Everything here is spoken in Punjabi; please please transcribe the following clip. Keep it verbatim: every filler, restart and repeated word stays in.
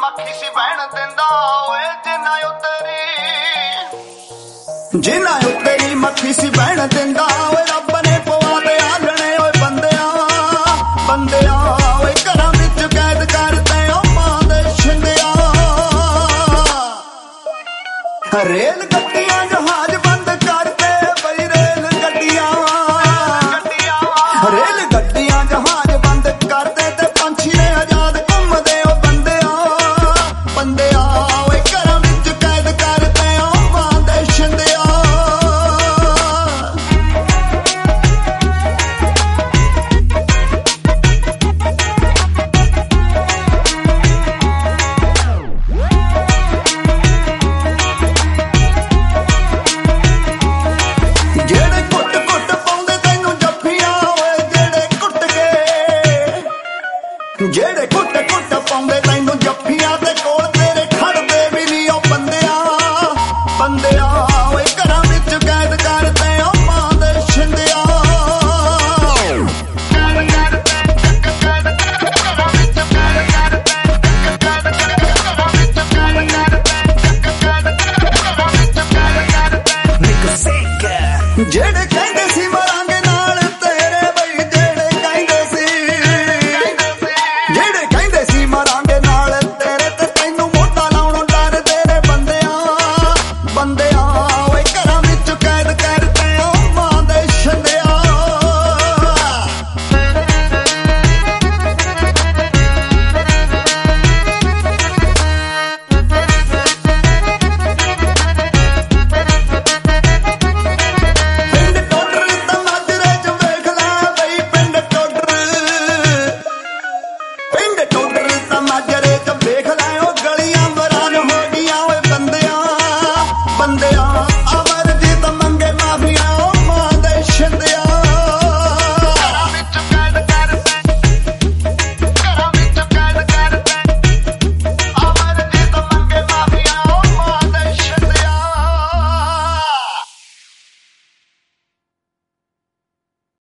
ਮੱਖੀ ਸੀ ਬਹਿਣ ਦਿੰਦਾ ਓਏ ਜਿੰਨਾ ਉਤਰੀ ਜਿੰਨਾ ਉਤਰੀ ਮੱਖੀ ਸੀ ਬਹਿਣ ਦਿੰਦਾ ਓਏ ਰੱਬ ਨੇ ਪਵਾ ਦੇ ਆਲਣੇ ਓਏ ਬੰਦਿਆ ਬੰਦਿਆ ਓਏ ਘਰਾਂ ਵਿੱਚ ਕੈਦ ਕਰਤੇ ਓ ਮਾਂ ਦੇ ਛਿੰਦਿਆ ਰੇਲ ਗੱਡੀਆਂ ਜਹਾਜ਼ ਬੰਦ ਕਰਤੇ ਬਈ ਰੇਲ ਗੱਡੀਆਂ ਰੇਲ ਗੱਡੀਆਂ ਜਹਾਜ਼ ਬੰਦ ਕਰਦੇ ਤੇ ਪੰਛੀ ਨੇ ਆਜ਼ਾਦ ਘੁੰਮਦੇ ਓ ਬੰਦਿਆ ਬੰਦਿਆ ਓਏ ਘਰਾਂ ਵਿੱਚ ਕੈਦ ਕਰਤੇ ਓ ਮਾਂ ਦੇ ਛਿੰਦਿਆ ਜਿਹੜੇ ਕੁੱਟ ਕੁੱਟ ਪਾਉਂਦੇ ਤੈਨੂੰ ਜੱਫੀਆਂ ਓਏ ਜਿਹੜੇ ਕੁੱਟ ਕੇ ਜਿਹੜੇ ਕੁੱਟ ਕੁੱਟ ਪਾਉਂਦੇ ਤੈਨੂੰ ਜੱਫੀਆਂ ਤੇ ਕੋਲ ਤੇਰੇ ਖੜਦੇ ਵੀ ਨਹੀਂ ਓ ਬੰਦਿਆ ਬੰਦਿਆ ਓਏ ਘਰਾਂ ਵਿੱਚ ਕੈਦ ਕਰਤੇ ਓ ਮਾਂ ਦੇ ਛਿੰਦਿਆ ਜਿਹੜੇ ਕਹਿੰਦੇ ਸੀ ਮਰਾਂਗੇ ਨਾਲ ਤੇਰੇ ਬਈ ਜਿਹੜੇ ਕਹਿੰਦੇ ਸੀ ਜਿਹੜੇ ਕਹਿੰਦੇ ਸੀ ਮਰਾਂਗੇ ਨਾਲ ਤੇਰੇ ਤੇ ਤੈਨੂੰ ਮੋਢਾ ਲਾਉਣੋਂ ਡਰਦੇ ਨੇ ਬੰਦਿਆ ਬੰਦਿਆ ਓਏ ਘਰਾਂ ਵਿੱਚ ਕੈਦ ਕਰਤੇ ਓ ਮਾਂ ਦੇ ਛਿੰਦਿਆ ਪਿੰਡ ਟੋਡਰ ਤਾਂ ਮਾਜਰੇ ਚ ਵੇਖ ਲੈ ਬਈ ਪਿੰਡ ਟੋਡਰ ਪਿੰਡ ਟੋਡਰ ਤਾਂ ਮਾਜਰੇ